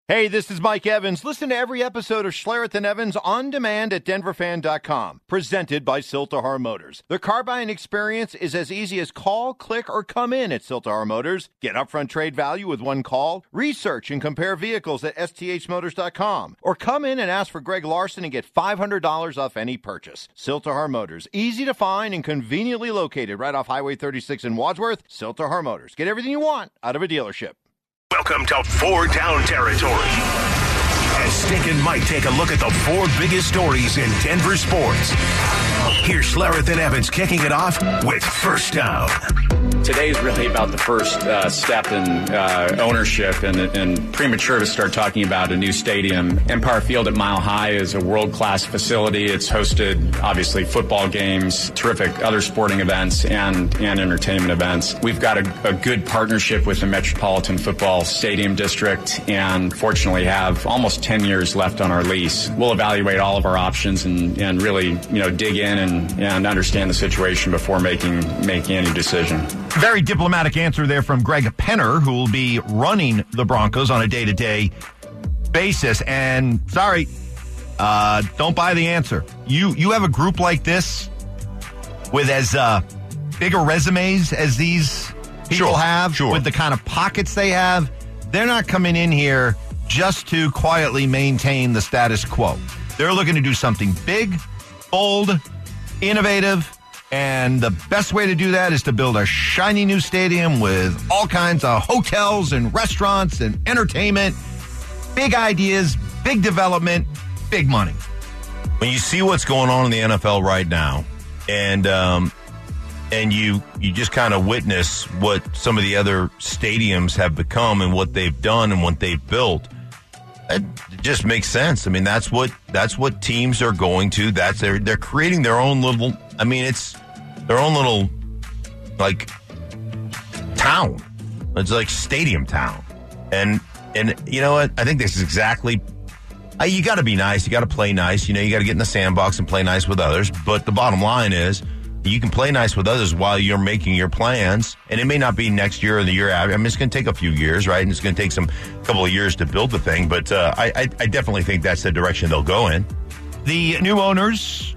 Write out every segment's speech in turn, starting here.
Hey, this is Mike Evans. Listen to every episode of Schlereth and Evans on demand at denverfan.com. Presented by Siltahar Motors. The car buying experience is as easy as call, click, or come in at Siltahar Motors. Get upfront trade value with one call. Research and compare vehicles at sthmotors.com. Or come in and ask for Greg Larson and get $500 off any purchase. Siltahar Motors. Easy to find and conveniently located right off Highway 36 in Wadsworth. Siltahar Motors. Get everything you want out of a dealership. Welcome to Four Down Territory. As Stink and Mike take a look at the four biggest stories in Denver sports. Here's Schlereth and Evans kicking it off with First Down. Today is really about the first step in ownership, and premature to start talking about a new stadium. Empire Field at Mile High is a world-class facility. It's hosted, obviously, football games, terrific other sporting events, and entertainment events. We've got a good partnership with the Metropolitan Football Stadium District, and fortunately have almost 10 years left on our lease. We'll evaluate all of our options and really, dig in and understand the situation before making any decision. Very diplomatic answer there from Greg Penner, who will be running the Broncos on a day-to-day basis. And sorry, don't buy the answer. You have a group like this with as bigger resumes as these people have, with the kind of pockets they have. They're not coming in here just to quietly maintain the status quo. They're looking to do something big, bold, innovative. And the best way to do that is to build a shiny new stadium with all kinds of hotels and restaurants and entertainment, big ideas, big development, big money. When you see what's going on in the NFL right now, and you just kind of witness what some of the other stadiums have become and what they've done and what they've built, it just makes sense. I mean, that's what teams are going to. They're creating their own little. I mean, it's their own little like town. It's like stadium town, and you know what? I think this is exactly. You got to be nice. You got to play nice. You got to get in the sandbox and play nice with others. But the bottom line is, you can play nice with others while you're making your plans, and it may not be next year or the year after. I mean, it's going to take a few years, right? And it's going to take couple of years to build the thing. But I definitely think that's the direction they'll go in. The new owners,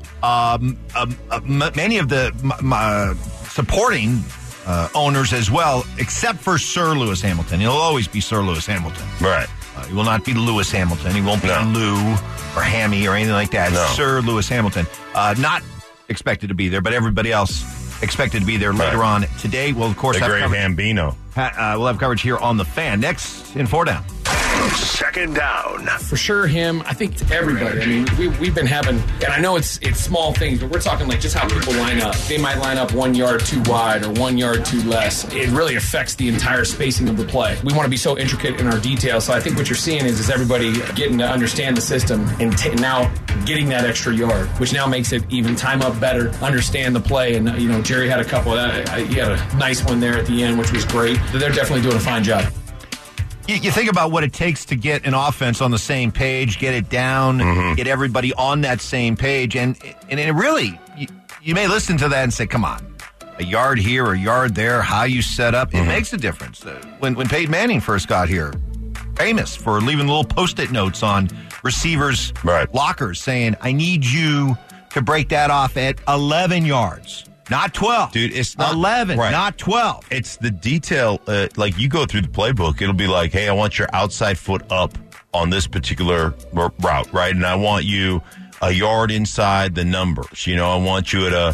many of the supporting owners as well, except for Sir Lewis Hamilton. He'll always be Sir Lewis Hamilton. Right. He will not be Lewis Hamilton. He won't be Lou or Hammy or anything like that. No. Sir Lewis Hamilton. Not expected to be there, but everybody else expected to be there later on today. We'll, of course, the have great Bambino. We'll have coverage here on The Fan. Next in Four Down. Second down. For sure, him. I think everybody. I mean, we've been having, and I know it's small things, but we're talking like just how people line up. They might line up 1 yard too wide or 1 yard too less. It really affects the entire spacing of the play. We want to be so intricate in our details. So I think what you're seeing is everybody getting to understand the system and now getting that extra yard, which now makes it even time up better, understand the play. And, Jerry had a couple of that. He had a nice one there at the end, which was great. They're definitely doing a fine job. You think about what it takes to get an offense on the same page, get it down, get everybody on that same page. And it really, you may listen to that and say, come on, a yard here or a yard there, how you set up, it makes a difference. When Peyton Manning first got here, famous for leaving little Post-it notes on receivers' lockers saying, I need you to break that off at 11 yards. Not 12. Dude, it's not 11, not 12. It's the detail. Like you go through the playbook, it'll be like, hey, I want your outside foot up on this particular route, right? And I want you a yard inside the numbers. I want you the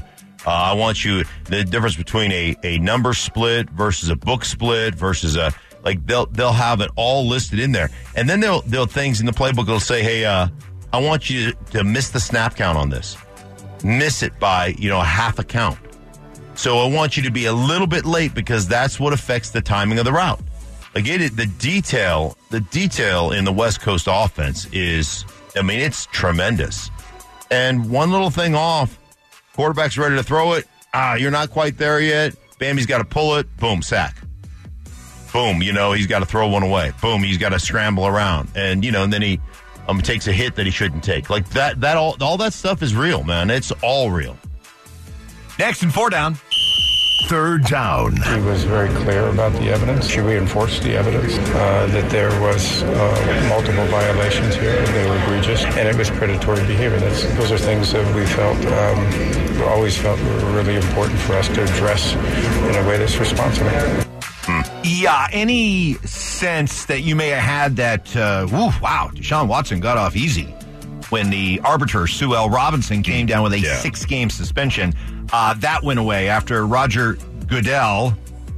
difference between a number split versus a book split versus they'll have it all listed in there. And then they'll things in the playbook that'll say, hey, I want you to miss the snap count on this. Miss it by, half a count. So I want you to be a little bit late because that's what affects the timing of the route. Again, the detail in the West Coast offense is, it's tremendous. And one little thing off, quarterback's ready to throw it. You're not quite there yet. Bambi's got to pull it. Boom, sack. Boom, he's got to throw one away. Boom, he's got to scramble around. And, and then he takes a hit that he shouldn't take. Like that all that stuff is real, man. It's all real. Next in Four Down. Third down. He was very clear about the evidence. She reinforced the evidence that there was multiple violations here, and they were egregious, and it was predatory behavior. Those are things that we always felt were really important for us to address in a way that's responsible. Yeah, any sense that you may have had that, wow, Deshaun Watson got off easy when the arbiter, Sue L. Robinson, came down with a 6-game suspension. That went away after Roger Goodell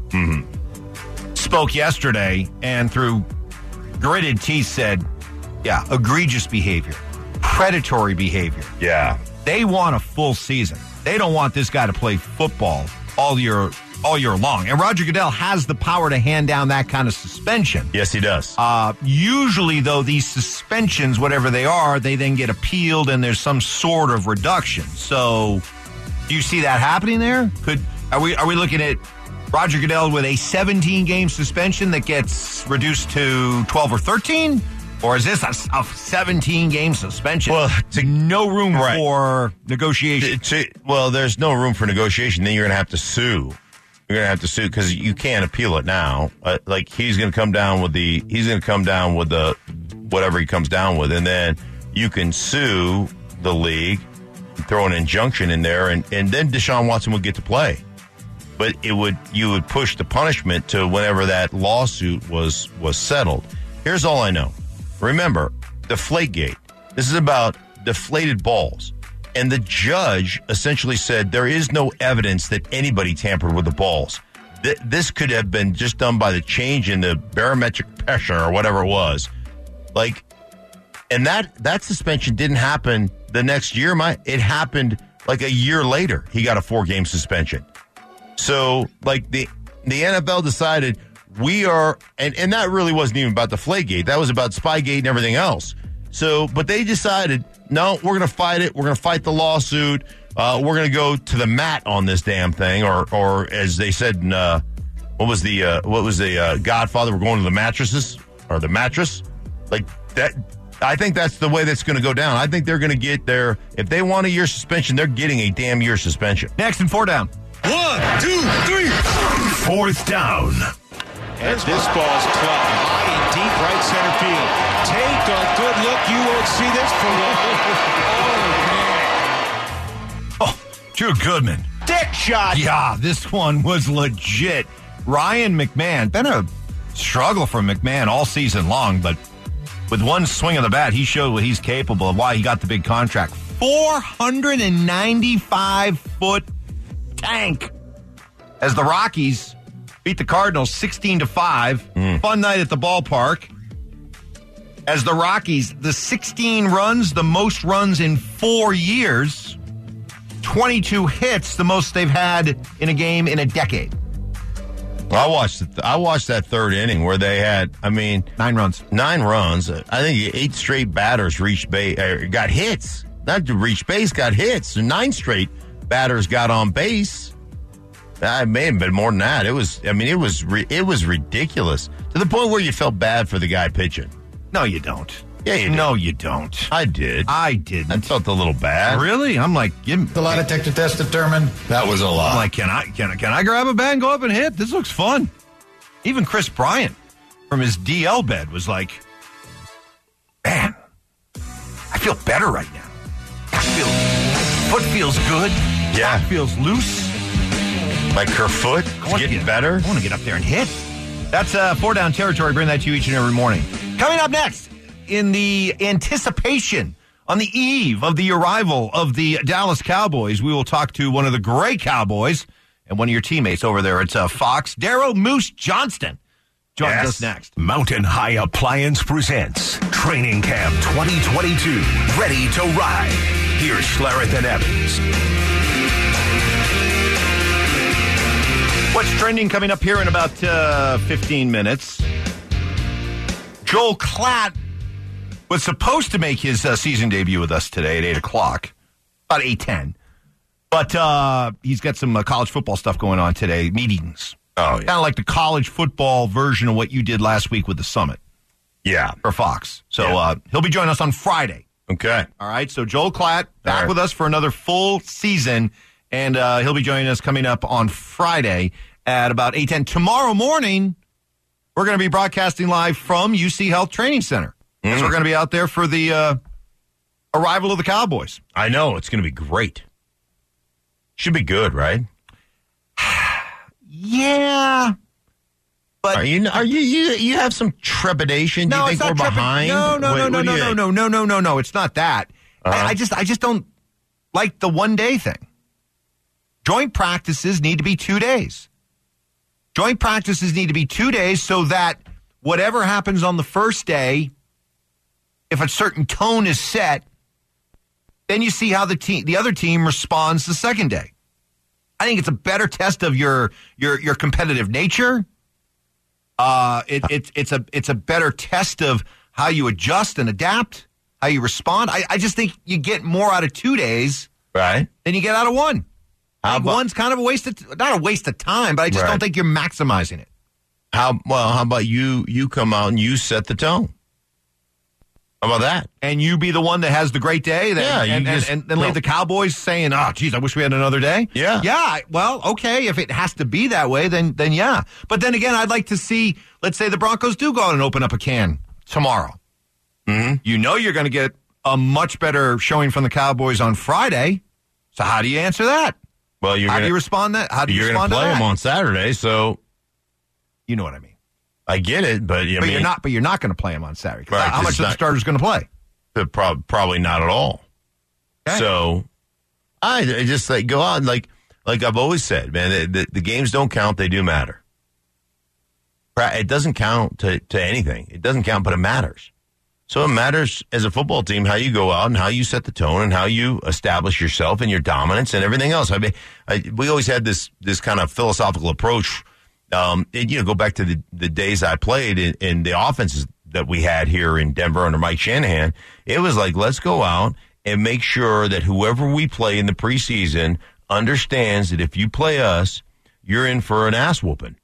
spoke yesterday and through gritted teeth said, egregious behavior, predatory behavior. Yeah. They want a full season. They don't want this guy to play football all year long. And Roger Goodell has the power to hand down that kind of suspension. Yes, he does. Usually, though, these suspensions, whatever they are, they then get appealed and there's some sort of reduction. So, do you see that happening there? Are we looking at Roger Goodell with a 17-game suspension that gets reduced to 12 or 13? Or is this a 17-game suspension? Well, no room for negotiation. Well, there's no room for negotiation. Then you're going to have to sue. You're going to have to sue because you can't appeal it now. He's going to come down with the whatever he comes down with, and then you can sue the league, throw an injunction in there, and then Deshaun Watson would get to play. But you would push the punishment to whenever that lawsuit was settled. Here's all I know. Remember, Deflategate. This is about deflated balls. And the judge essentially said there is no evidence that anybody tampered with the balls. This could have been just done by the change in the barometric pressure or whatever it was. And that suspension didn't happen the next year. It happened like a year later. He got a 4-game suspension. So, the NFL decided we are, and that really wasn't even about the Deflategate. That was about Spygate and everything else. So, but they decided, no, we're going to fight it. We're going to fight the lawsuit. We're going to go to the mat on this damn thing, or as they said, what was the Godfather? We're going to the mattresses or the mattress, like that. I think that's the way that's going to go down. I think they're going to get their, if they want a year suspension, they're getting a damn year suspension. Next and 4 down. 1, 2, 3. Fourth down. As this ball's clubbed high and deep right center field. Take a good look. You won't see this for long. Oh, man. Oh, Drew Goodman. Dick shot. Yeah, this one was legit. Ryan McMahon. Been a struggle for McMahon all season long, but with one swing of the bat, he showed what he's capable of, why he got the big contract. 495-foot tank as the Rockies beat the Cardinals 16-5. Fun night at the ballpark. As the Rockies, the 16 runs, the most runs in 4 years. 22 hits, the most they've had in a game in a decade. I watched that third inning where they had, 9 runs. 9 runs. I think 8 straight batters reached base, got hits. Not reached base, got hits. 9 straight batters got on base. It may have been more than that. It was ridiculous to the point where you felt bad for the guy pitching. No, you don't. Yeah, you did. No, you don't. I did. I didn't. I felt a little bad. Really? I'm like, the lie detector test determined that was a lie. I'm like, can I grab a bat and go up and hit? This looks fun. Even Chris Bryant from his DL bed was like, man, I feel better right now. Foot feels good. Yeah. Back feels loose. My Kerfoot getting better. I want to get up there and hit. That's 4 down territory. Bring that to you each and every morning. Coming up next, in the anticipation, on the eve of the arrival of the Dallas Cowboys, we will talk to one of the great Cowboys and one of your teammates over there at Fox, Darrow Moose Johnston. Joins us next. Mountain High Appliance presents Training Camp 2022. Ready to ride. Here's Schlereth and Evans. What's trending coming up here in about 15 minutes? Joel Klatt was supposed to make his season debut with us today at 8 o'clock, about 8:10. But he's got some college football stuff going on today, meetings. Oh, yeah. Kind of like the college football version of what you did last week with the Summit. Yeah. For Fox. So he'll be joining us on Friday. Okay. All right. So Joel Klatt back with us for another full season. And he'll be joining us coming up on Friday at about 8:10. Tomorrow morning, we're going to be broadcasting live from UC Health Training Center. So we're going to be out there for the arrival of the Cowboys. I know. It's going to be great. Should be good, right? Yeah. But you have some trepidation? Do you think we're behind? No. It's not that. I just don't like the one-day thing. Joint practices need to be 2 days. Joint practices need to be 2 days so that whatever happens on the first day, if a certain tone is set, then you see how the other team responds the second day. I think it's a better test of your competitive nature. It's a better test of how you adjust and adapt, how you respond. I just think you get more out of 2 days, right, than you get out of one. One's kind of not a waste of time, but I just don't think you're maximizing it. How about you come out and you set the tone? How about that? And you be the one that has the great day, and leave the Cowboys saying, "Oh, geez, I wish we had another day." Yeah, yeah. Well, okay, if it has to be that way, then yeah. But then again, I'd like to see. Let's say the Broncos do go out and open up a can tomorrow. Mm-hmm. You know you're going to get a much better showing from the Cowboys on Friday. So how do you answer that? Well, how do you respond to that? You're going to play them on Saturday, so you know what I mean. I get it, but you're not going to play them on Saturday. Right, how much are the starters going to play? Probably not at all. Okay. So I just go out and like I've always said, man. The games don't count; they do matter. It doesn't count to anything. It doesn't count, but it matters. So it matters as a football team how you go out and how you set the tone and how you establish yourself and your dominance and everything else. I mean, we always had this kind of philosophical approach. Go back to the days I played in the offenses that we had here in Denver under Mike Shanahan. It was like, let's go out and make sure that whoever we play in the preseason understands that if you play us, you're in for an ass whooping.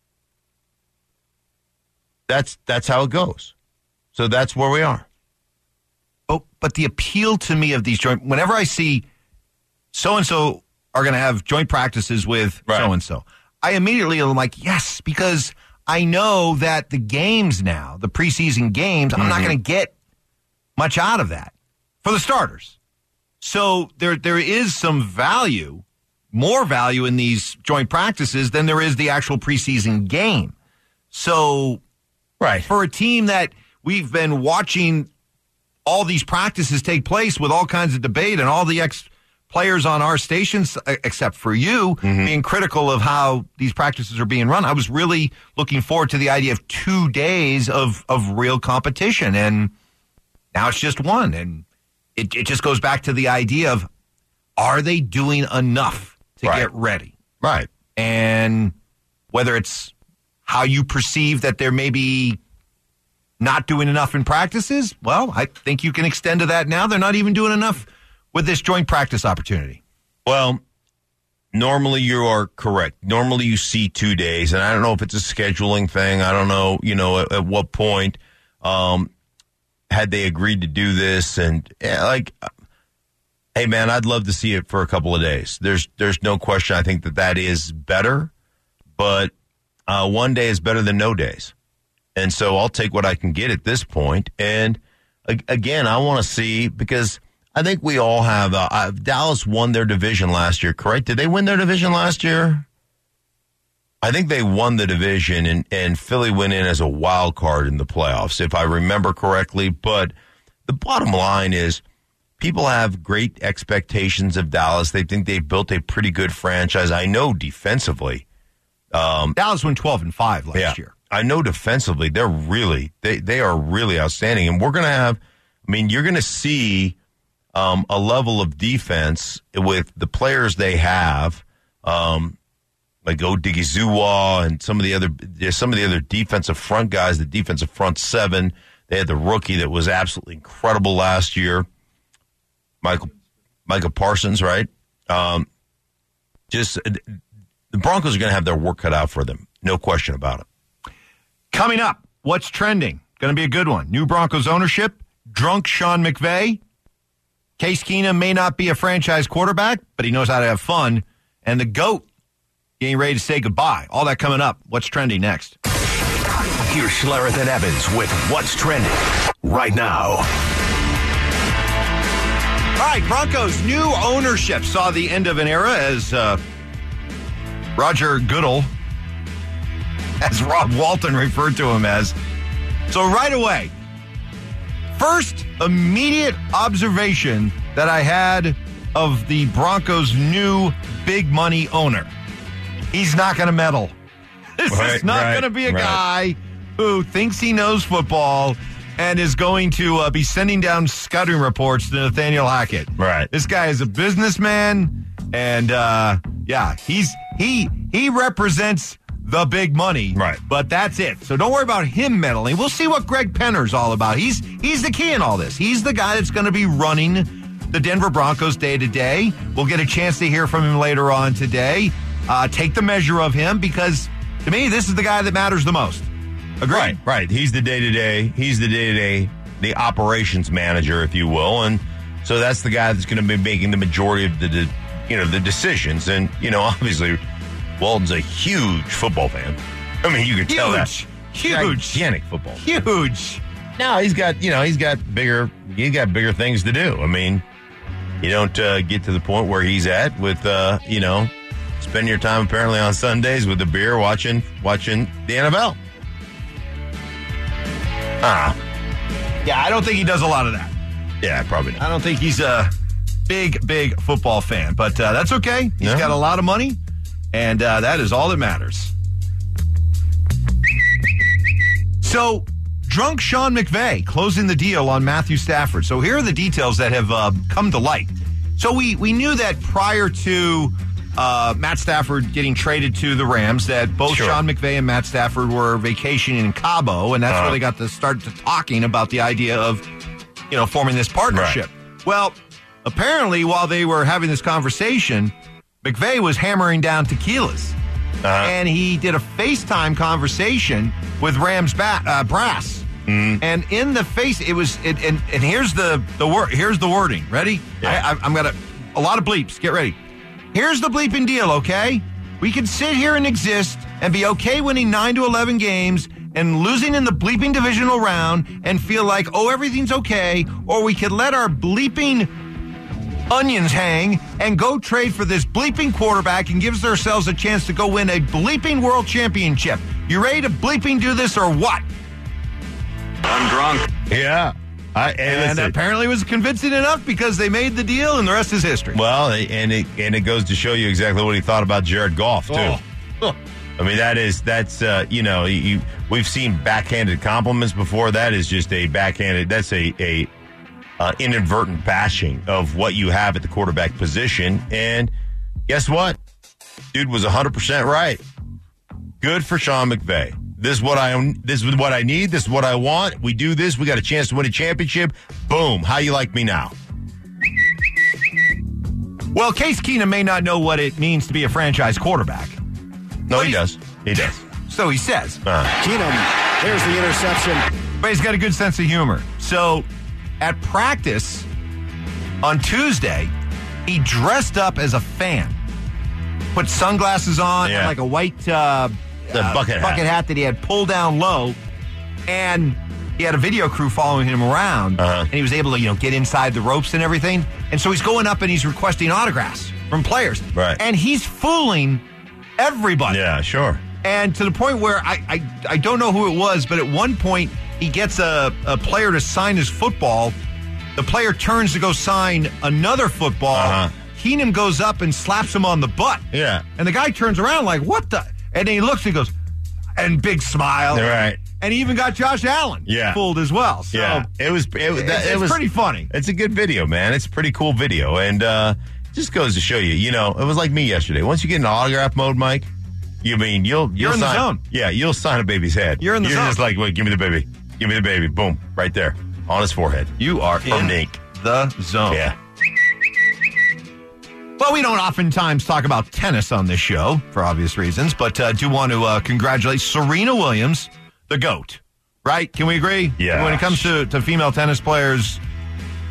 That's how it goes. So that's where we are. Oh, but the appeal to me of these whenever I see so-and-so are going to have joint practices with so-and-so, I immediately am like, yes, because I know that the games now, the preseason games, I'm not going to get much out of that for the starters. So there is some value, more value in these joint practices than there is the actual preseason game. So for a team that we've been watching all these practices take place with all kinds of debate and all the ex-players on our stations, except for you, being critical of how these practices are being run. I was really looking forward to the idea of 2 days of real competition, and now it's just one. And it just goes back to the idea of, are they doing enough to get ready? Right. And whether it's how you perceive that they're maybe not doing enough in practices, well, I think you can extend to that now. They're not even doing enough with this joint practice opportunity. Well, normally you are correct. Normally you see 2 days, and I don't know if it's a scheduling thing. I don't know, at what point had they agreed to do this. And hey, man, I'd love to see it for a couple of days. There's no question. I think that is better, but 1 day is better than no days. And so I'll take what I can get at this point. And again, I want to see, because I think we all have Dallas won their division last year, correct? Did they win their division last year? I think they won the division, and Philly went in as a wild card in the playoffs, if I remember correctly. But the bottom line is people have great expectations of Dallas. They think they've built a pretty good franchise. I know defensively. Dallas went 12-5 last year. I know defensively they are really outstanding, and we're going to have. I mean, you're going to see a level of defense with the players they have, like Odigizua and some of the other defensive front guys. The defensive front seven. They had the rookie that was absolutely incredible last year, Micah Parsons, right? The Broncos are going to have their work cut out for them, no question about it. Coming up, what's trending? Going to be a good one. New Broncos ownership, drunk Sean McVay, Case Keenum may not be a franchise quarterback, but he knows how to have fun. And the GOAT getting ready to say goodbye. All that coming up. What's trending next? Here's Schlereth and Evans with What's Trending right now. All right, Broncos' new ownership saw the end of an era as Roger Goodell, as Rob Walton referred to him as. So right away, first immediate observation that I had of the Broncos' new big money owner. He's not going to meddle. This is not going to be a guy who thinks he knows football and is going to be sending down scouting reports to Nathaniel Hackett. Right. This guy is a businessman, and he represents the big money. Right. But that's it. So don't worry about him meddling. We'll see what Greg Penner's all about. He's the key in all this. He's the guy that's going to be running the Denver Broncos day to day. We'll get a chance to hear from him later on today. Take the measure of him because, to me, this is the guy that matters the most. Agreed. Right. He's the day-to-day. He's the day-to-day, the operations manager, if you will. And so that's the guy that's going to be making the majority of the decisions. And, obviously, Walton's a huge football fan. I mean, you can tell that. Huge. Gigantic football. Huge. No, he's got bigger things to do. I mean, you don't get to the point where he's at with, spend your time apparently on Sundays with a beer watching the NFL. Yeah, I don't think he does a lot of that. Yeah, probably not. I don't think he's a big football fan, but that's okay. He's got a lot of money, and that is all that matters. So, drunk Sean McVay closing the deal on Matthew Stafford. So here are the details that have come to light. So we knew that prior to Matt Stafford getting traded to the Rams, that both Sean McVay and Matt Stafford were vacationing in Cabo, and that's where they got to start talking about the idea of, forming this partnership. Right. Well, apparently while they were having this conversation, McVay was hammering down tequilas, and he did a FaceTime conversation with Rams brass. Mm. And in the face, it was, and here's the wording. Ready? Yeah. I'm gonna a lot of bleeps. Get ready. Here's the bleeping deal, okay? We can sit here and exist and be okay winning 9 to 11 games and losing in the bleeping divisional round and feel like, everything's okay, or we could let our bleeping onions hang and go trade for this bleeping quarterback and gives ourselves a chance to go win a bleeping world championship. You ready to bleeping do this or what? I'm drunk. Yeah. And apparently it was convincing enough because they made the deal, and the rest is history. Well, and it goes to show you exactly what he thought about Jared Goff, too. I mean, we've seen backhanded compliments before. That is just a backhanded, that's a inadvertent bashing of what you have at the quarterback position. And guess what? Dude was 100% right. Good for Sean McVay. This is what I need. This is what I want. We do this. We got a chance to win a championship. Boom. How you like me now? Well, Case Keenum may not know what it means to be a franchise quarterback. No, he does. He does. So he says. Keenum, there's the interception. But he's got a good sense of humor. So at practice on Tuesday, he dressed up as a fan. Put sunglasses on and like a white bucket hat that he had pulled down low. And he had a video crew following him around. And he was able to, get inside the ropes and everything. And so he's going up and he's requesting autographs from players. Right. And he's fooling everybody. Yeah, sure. And to the point where I don't know who it was, but at one point he gets a player to sign his football. The player turns to go sign another football. Keenum goes up and slaps him on the butt. Yeah. And the guy turns around like, what the? And then he looks and goes, and big smile. Right. And he even got Josh Allen fooled as well. So it was pretty funny. It's a good video, man. It's a pretty cool video. And just goes to show you, it was like me yesterday. Once you get in autograph mode, Mike, you're in the zone. Yeah, you'll sign a baby's head. You're in the zone. You're just like, wait, give me the baby. Give me the baby. Boom. Right there. On his forehead. You are in the zone. Yeah. Well, we don't oftentimes talk about tennis on this show for obvious reasons, but do want to congratulate Serena Williams, the GOAT. Right? Can we agree? Yeah. When it comes to female tennis players,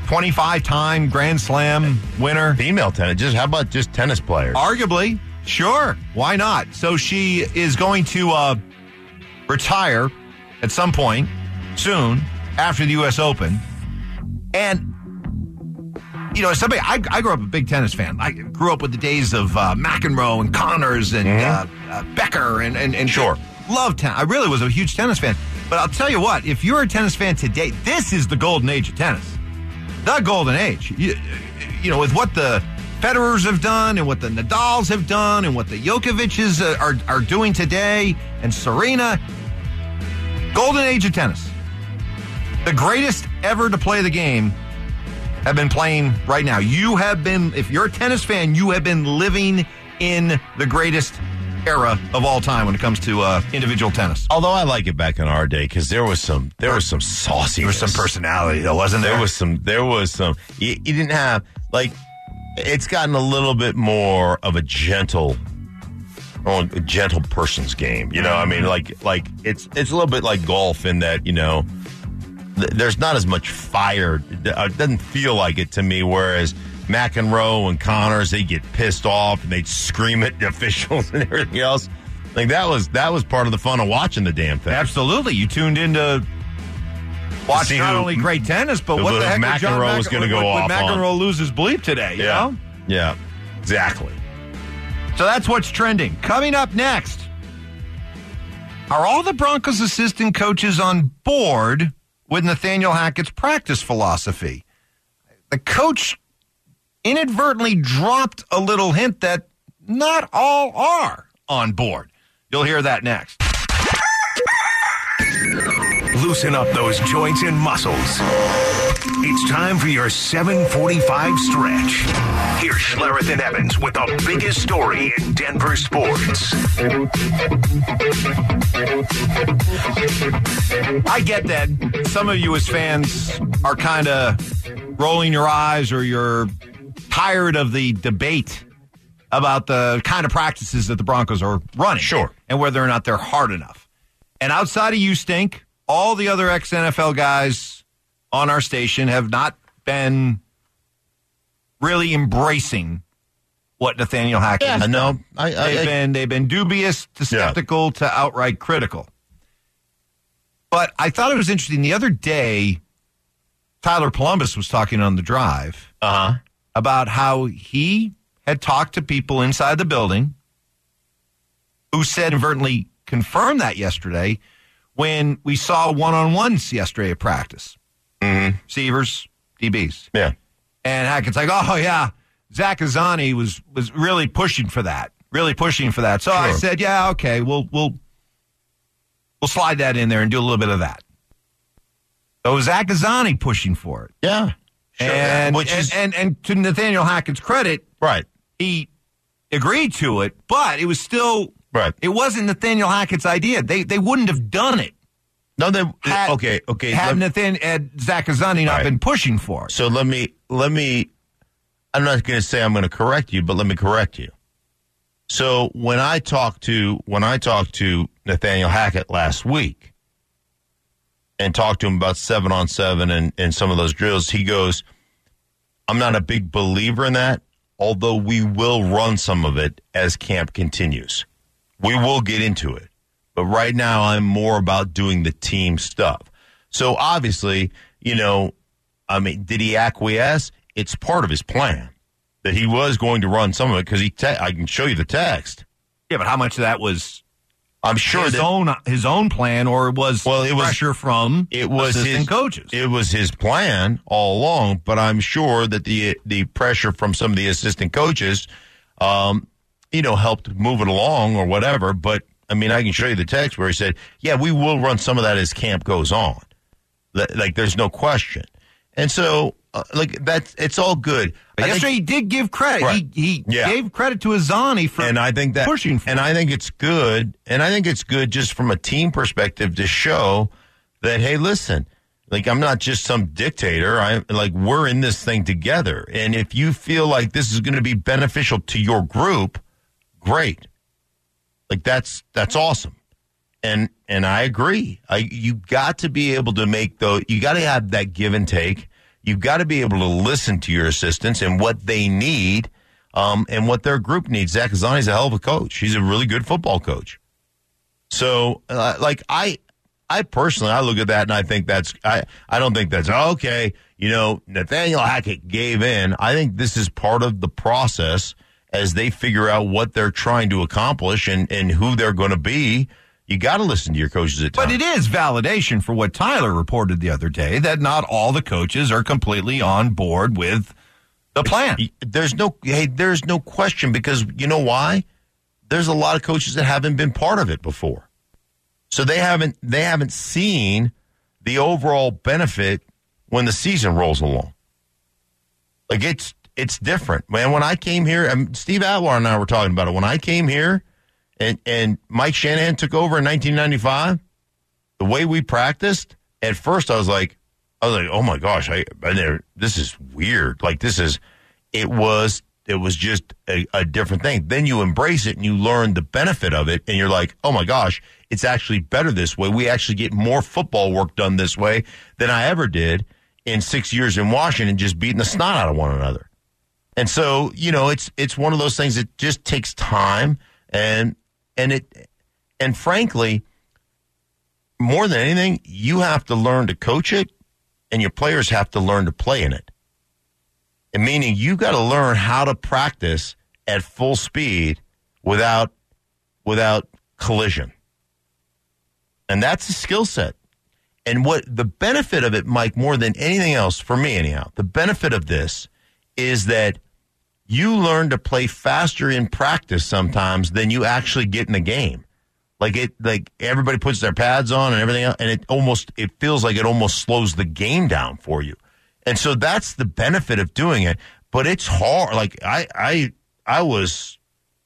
25-time Grand Slam winner. Female tennis. How about just tennis players? Arguably. Sure. Why not? So she is going to retire at some point soon after the U.S. Open. And, somebody, I grew up a big tennis fan. I grew up with the days of McEnroe and Connors and Becker and sure. Loved tennis. I really was a huge tennis fan. But I'll tell you what, if you're a tennis fan today, this is the golden age of tennis. The golden age. With what the Federers have done and what the Nadals have done and what the Djokovic's are doing today and Serena. Golden age of tennis. The greatest ever to play the game have been playing right now. If you're a tennis fan, you have been living in the greatest era of all time when it comes to individual tennis. Although I like it back in our day because there was some sauciness. There was some personality, though, wasn't there? There was some. You didn't have it's gotten a little bit more of a gentle person's game. I mean, like it's a little bit like golf in that there's not as much fire. It doesn't feel like it to me. Whereas McEnroe and Connors, they get pissed off and they'd scream at the officials and everything else. Like that was part of the fun of watching the damn thing. Absolutely, you tuned in to watch not only great tennis, but what the heck McEnroe was going to go off on. Would McEnroe lose his bleep today? You know? Yeah, exactly. So that's what's trending. Coming up next, are all the Broncos assistant coaches on board with Nathaniel Hackett's practice philosophy? The coach inadvertently dropped a little hint that not all are on board. You'll hear that next. Loosen up those joints and muscles. It's time for your 7:45 stretch. Here's Schlereth and Evans with the biggest story in Denver sports. I get that some of you as fans are kind of rolling your eyes or you're tired of the debate about the kind of practices that the Broncos are running. Sure. And whether or not they're hard enough. And outside of you, Stink, all the other ex-NFL guys on our station have not been really embracing what Nathaniel Hackett has done. They've been dubious to skeptical to outright critical. But I thought it was interesting. The other day, Tyler Columbus was talking on The Drive about how he had talked to people inside the building who said inadvertently confirmed that yesterday when we saw one-on-ones yesterday at practice. Receivers, DBs. Yeah. And Hackett's like, oh, yeah, Zach Azzanni was really pushing for that. So I said, yeah, okay, we'll slide that in there and do a little bit of that. So Zach Azzanni pushing for it. Yeah. Sure. And to Nathaniel Hackett's credit, right, he agreed to it, but it was still it wasn't Nathaniel Hackett's idea. They wouldn't have done it. No, they had Zach Azzanni not been pushing for it. So let me. I'm not going to say I'm going to correct you, but let me correct you. So when I talked to Nathaniel Hackett last week and talked to him about 7-on-7 and some of those drills, he goes, I'm not a big believer in that, although we will run some of it as camp continues. We will get into it. But right now I'm more about doing the team stuff. So obviously, did he acquiesce? It's part of his plan that he was going to run some of it because I can show you the text. Yeah, but how much of that was I'm sure his own plan, or it was pressure from assistant coaches? It was his plan all along, but I'm sure that the pressure from some of the assistant coaches, helped move it along or whatever. But I can show you the text where he said, "Yeah, we will run some of that as camp goes on." There's no question, and so it's all good. But yesterday he did give credit. Right. He gave credit to Azzanni for pushing for it. And I think it's good. And I think it's good just from a team perspective to show that, hey, listen, I'm not just some dictator. We're in this thing together. And if you feel like this is going to be beneficial to your group, great. That's awesome. And I agree. You got to be able to you got to have that give and take. You've got to be able to listen to your assistants and what they need and what their group needs. Zach Azzani's a hell of a coach. He's a really good football coach. So, I personally, I look at that and I think I don't think that's, okay, Nathaniel Hackett gave in. I think this is part of the process as they figure out what they're trying to accomplish and who they're going to be. You got to listen to your coaches at times. But it is validation for what Tyler reported the other day, that not all the coaches are completely on board with the plan. There's no question, because you know why? There's a lot of coaches that haven't been part of it before. So they haven't seen the overall benefit when the season rolls along. Like, it's different. Man, when I came here, Steve Atwater and I were talking about it. When I came here and Mike Shanahan took over in 1995, the way we practiced, at first I was like, oh my gosh, this is weird. Like, it was just a different thing. Then you embrace it and you learn the benefit of it, and you're like, oh my gosh, it's actually better this way. We actually get more football work done this way than I ever did in 6 years in Washington, just beating the snot out of one another. And so, it's one of those things that just takes time, and frankly, more than anything, you have to learn to coach it, and your players have to learn to play in it. And meaning you got to learn how to practice at full speed without collision. And that's a skill set. And what the benefit of it, Mike, more than anything else, for me anyhow, the benefit of this is that you learn to play faster in practice sometimes than you actually get in the game. Like everybody puts their pads on and everything else, and it feels like it almost slows the game down for you. And so that's the benefit of doing it. But it's hard. Like I was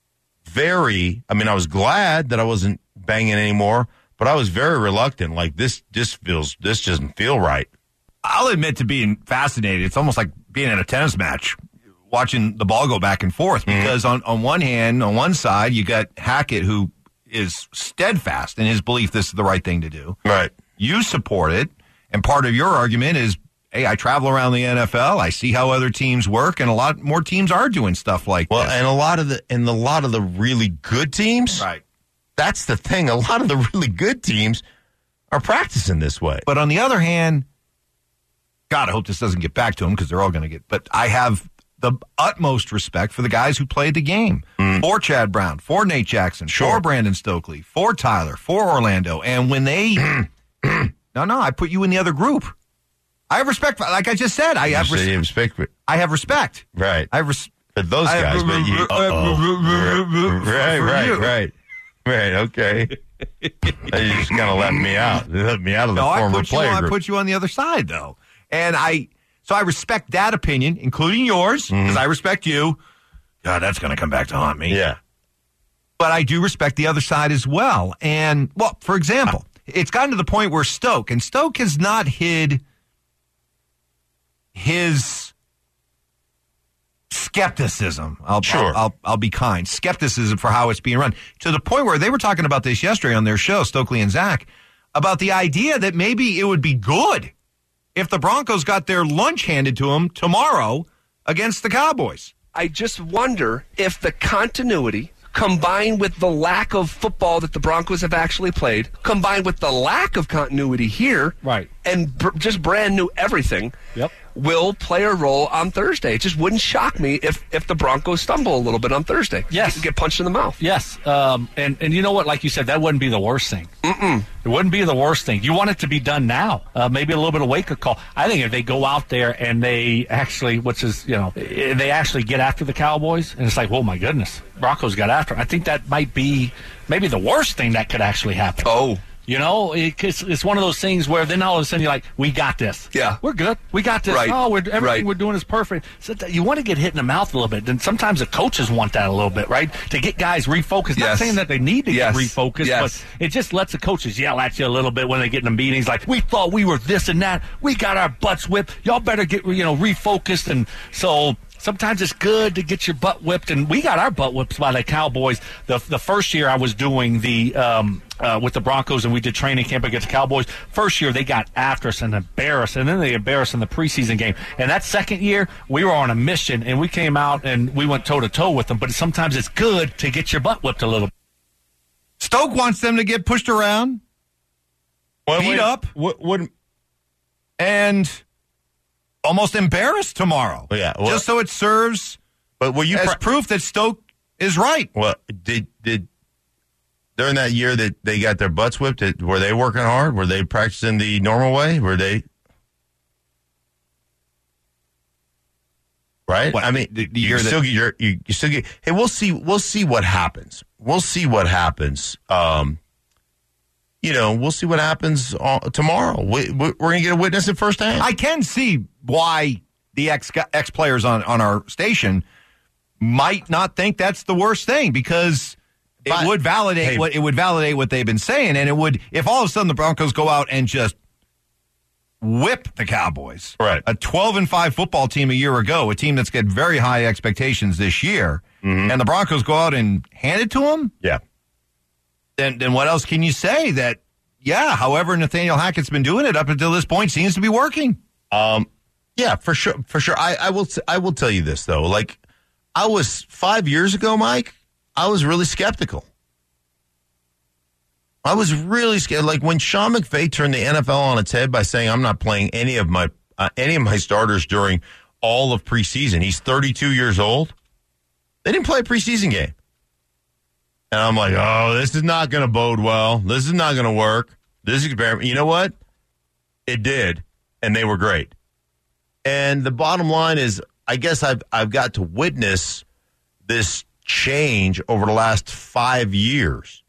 I was glad that I wasn't banging anymore, but I was very reluctant. Like, this doesn't feel right. I'll admit to being fascinated. It's almost like being at a tennis match, watching the ball go back and forth, because on one hand, on one side, you got Hackett, who is steadfast in his belief this is the right thing to do. Right. You support it, and part of your argument is, hey, I travel around the NFL, I see how other teams work, and a lot more teams are doing stuff like this. And a lot of the really good teams, right? That's the thing. A lot of the really good teams are practicing this way. But on the other hand, God, I hope this doesn't get back to them, because they're all going to get. But I have the utmost respect for the guys who played the game. For Chad Brown, for Nate Jackson, for Brandon Stokely, for Tyler, for Orlando. And when they no, I put you in the other group. I have respect. Like I just said, I have respect. I have respect. Right. I have for those guys, but you. Right. Okay. You just kind of left me out. You left me out of the former player group. I put you on the other side, though, and so I respect that opinion, including yours, because I respect you. God, that's going to come back to haunt me. Yeah. But I do respect the other side as well. And, well, for example, it's gotten to the point where Stoke has not hid his skepticism. I'll be kind. Skepticism for how it's being run, to the point where they were talking about this yesterday on their show, Stokely and Zach, about the idea that maybe it would be good if the Broncos got their lunch handed to them tomorrow against the Cowboys. I just wonder if the continuity, combined with the lack of football that the Broncos have actually played, combined with the lack of continuity here, right, and just brand new everything, will play a role on Thursday. It just wouldn't shock me if the Broncos stumble a little bit on Thursday. Yes. Get punched in the mouth. Yes. And you know what? Like you said, that wouldn't be the worst thing. It wouldn't be the worst thing. You want it to be done now. Maybe a little bit of wake-up call. I think if they go out there and they actually, they actually get after the Cowboys, and it's like, oh, my goodness, Broncos got after them. I think that might be maybe the worst thing that could actually happen. Oh. It's one of those things where then all of a sudden you're like, we got this. Yeah. We're good. We got this. Right. Oh, everything we're doing is perfect. So you want to get hit in the mouth a little bit. And sometimes the coaches want that a little bit, right? To get guys refocused. Yes. Not saying that they need to get refocused, yes, but it just lets the coaches yell at you a little bit when they get in the meetings like, we thought we were this and that. We got our butts whipped. Y'all better get, refocused. And so sometimes it's good to get your butt whipped, and we got our butt whipped by the Cowboys. The first year I was doing the with the Broncos, and we did training camp against the Cowboys. First year they got after us and embarrassed, and then they embarrassed in the preseason game. And that second year we were on a mission, and we came out and we went toe to toe with them. But sometimes it's good to get your butt whipped a little. Stoke wants them to get pushed around, beat up, and almost embarrassed tomorrow. Yeah, just so it serves as proof that Stoke is right. Well, did during that year that they got their butts whipped, were they working hard? Were they practicing the normal way? Were they? Right? What, I mean, you still get. Hey, we'll see what happens. We'll see what happens. We'll see what happens tomorrow. We're going to get a witness at firsthand. I can see why the ex players on our station might not think that's the worst thing, because it would validate what they've been saying, and it would, if all of a sudden the Broncos go out and just whip the Cowboys, right? A 12-5 football team a year ago, a team that's got very high expectations this year, and the Broncos go out and hand it to them. Yeah. Then what else can you say? That, however Nathaniel Hackett's been doing it up until this point seems to be working. Yeah, for sure. I will tell you this, though. Like, I was 5 years ago, Mike, I was really skeptical. I was really scared. Like, when Sean McVay turned the NFL on its head by saying, I'm not playing any of my starters during all of preseason. He's 32 years old. They didn't play a preseason game. And I'm like, oh, this is not going to bode well. This is not going to work. This experiment. You know what? It did, and they were great. And the bottom line is, I guess I've got to witness this change over the last 5 years.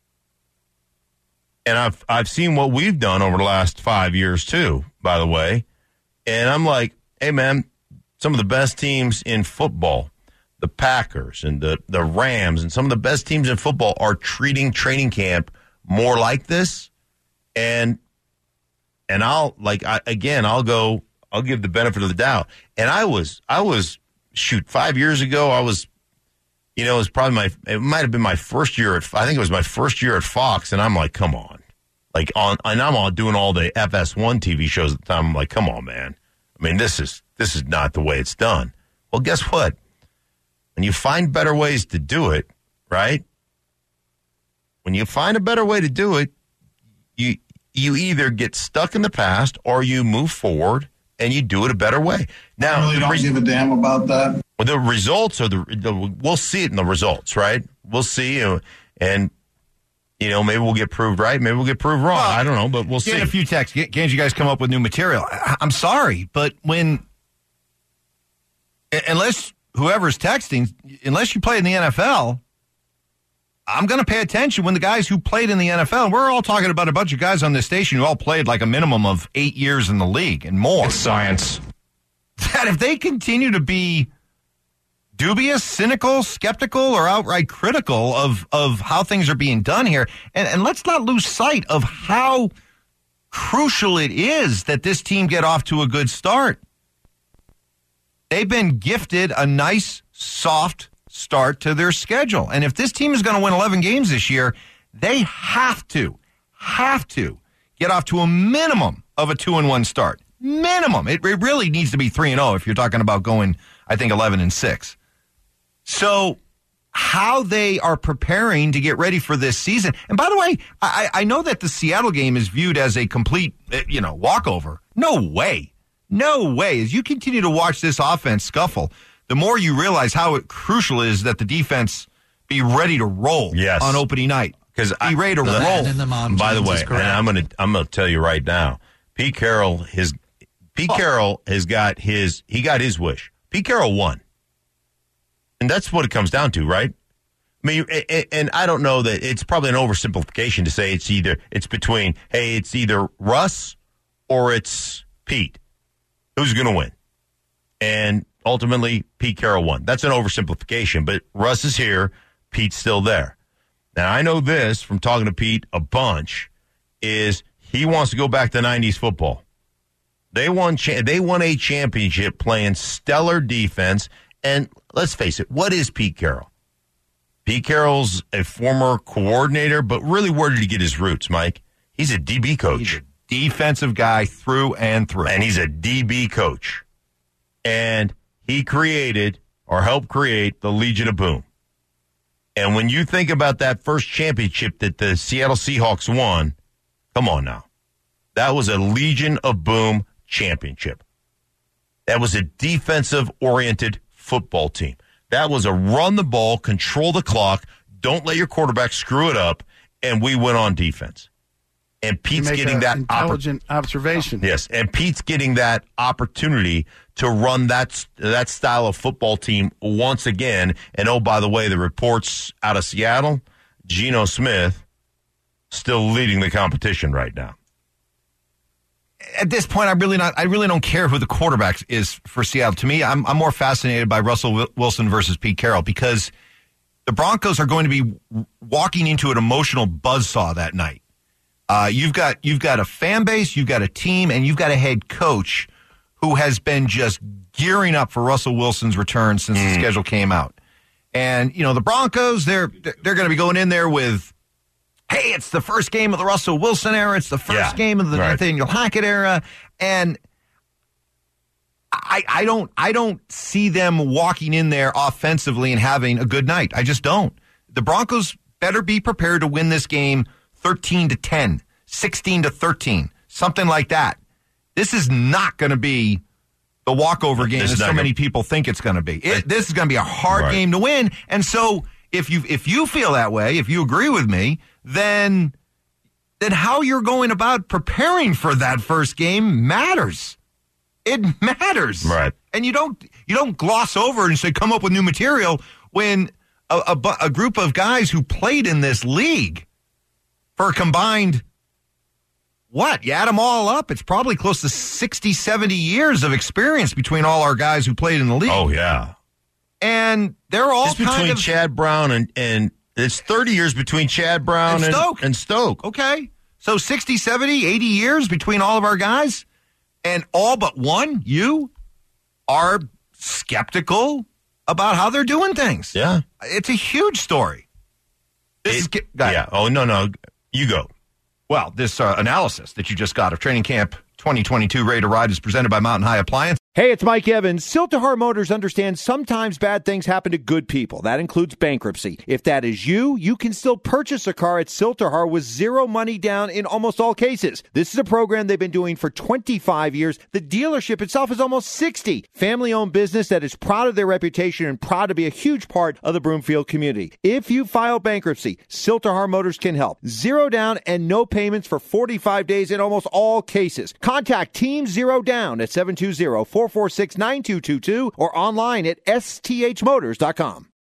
And I've seen what we've done over the last 5 years too, by the way. And I'm like, hey man, some of the best teams in football, the Packers and the Rams and some of the best teams in football are treating training camp more like this. And I'll give the benefit of the doubt. And I was 5 years ago, I was, it was probably it might have been my first year I think it was my first year at Fox. And I'm like, come on. And I'm all doing all the FS1 TV shows at the time. I'm like, come on, man. I mean, this is not the way it's done. Well, guess what? When you find better ways to do it, right? When you find a better way to do it, you either get stuck in the past or you move forward and you do it a better way. Now, I really don't give a damn about that. Well, the results we'll see it in the results, right? We'll see, and maybe we'll get proved right, maybe we'll get proved wrong. I don't know, but we'll see. Get a few texts. Can't you guys come up with new material? I'm sorry, but unless whoever's texting, unless you play in the NFL, I'm going to pay attention when the guys who played in the NFL, we're all talking about a bunch of guys on this station who all played like a minimum of 8 years in the league and more. It's science. That if they continue to be dubious, cynical, skeptical, or outright critical of how things are being done here, and let's not lose sight of how crucial it is that this team get off to a good start. They've been gifted a nice, soft start to their schedule. And if this team is going to win 11 games this year, they have to get off to a minimum of a 2-1 start. Minimum. It really needs to be 3-0 if you're talking about going, I think, 11-6. So how they are preparing to get ready for this season. And by the way, I know that the Seattle game is viewed as a complete, walkover. No way. No way. As you continue to watch this offense scuffle, the more you realize how crucial it is that the defense be ready to roll on opening night. Because be ready to roll. By the way, and I'm gonna tell you right now, Pete Carroll has got his wish. Pete Carroll won. And that's what it comes down to, right? I mean, and I don't know that it's probably an oversimplification to say it's between, hey, it's either Russ or it's Pete. Who's going to win? And ultimately, Pete Carroll won. That's an oversimplification, but Russ is here. Pete's still there. Now, I know this from talking to Pete a bunch, is he wants to go back to 90s football. They won a championship playing stellar defense. And let's face it, what is Pete Carroll? Pete Carroll's a former coordinator, but really, where did he get his roots, Mike? He's a DB coach. He's a defensive guy through and through. And he's a DB coach. And he created or helped create the Legion of Boom. And when you think about that first championship that the Seattle Seahawks won, come on now. That was a Legion of Boom championship. That was a defensive-oriented football team. That was a run the ball, control the clock, don't let your quarterback screw it up, and we went on defense. And Pete's getting that intelligent observation. Yes, and Pete's getting that opportunity to run that style of football team once again. And oh, by the way, the reports out of Seattle, Geno Smith still leading the competition right now. At this point, I really don't care who the quarterback is for Seattle. To me, I'm more fascinated by Russell Wilson versus Pete Carroll because the Broncos are going to be walking into an emotional buzzsaw that night. You've got a fan base, you've got a team, and you've got a head coach who has been just gearing up for Russell Wilson's return since the schedule came out. And you know the Broncos, they're going to be going in there with, hey, it's the first game of the Russell Wilson era. It's the first game of the Nathaniel Hackett era. And I don't see them walking in there offensively and having a good night. I just don't. The Broncos better be prepared to win this game 13-10, 16-13, something like that. This is not going to be the walkover game that so many people think it's going to be. This is going to be a hard game to win. And so if you feel that way, if you agree with me, then how you're going about preparing for that first game matters. It matters. Right. And you don't gloss over and say come up with new material when a group of guys who played in this league for a combined, what? You add them all up, it's probably close to 60, 70 years of experience between all our guys who played in the league. Oh, yeah. And they're all between Chad Brown and it's 30 years between Chad Brown and Stoke. Okay. So 60, 70, 80 years between all of our guys. And all but one, you are skeptical about how they're doing things. Yeah. It's a huge story. Yeah. Oh, no. You go. Well, this analysis that you just got of Training Camp 2022 Ready to Ride is presented by Mountain High Appliance. Hey, it's Mike Evans. Siltahar Motors understands sometimes bad things happen to good people. That includes bankruptcy. If that is you, you can still purchase a car at Siltahar with zero money down in almost all cases. This is a program they've been doing for 25 years. The dealership itself is almost 60. Family-owned business that is proud of their reputation and proud to be a huge part of the Broomfield community. If you file bankruptcy, Siltahar Motors can help. Zero down and no payments for 45 days in almost all cases. Contact Team Zero Down at 720-446-9222 or online at sthmotors.com.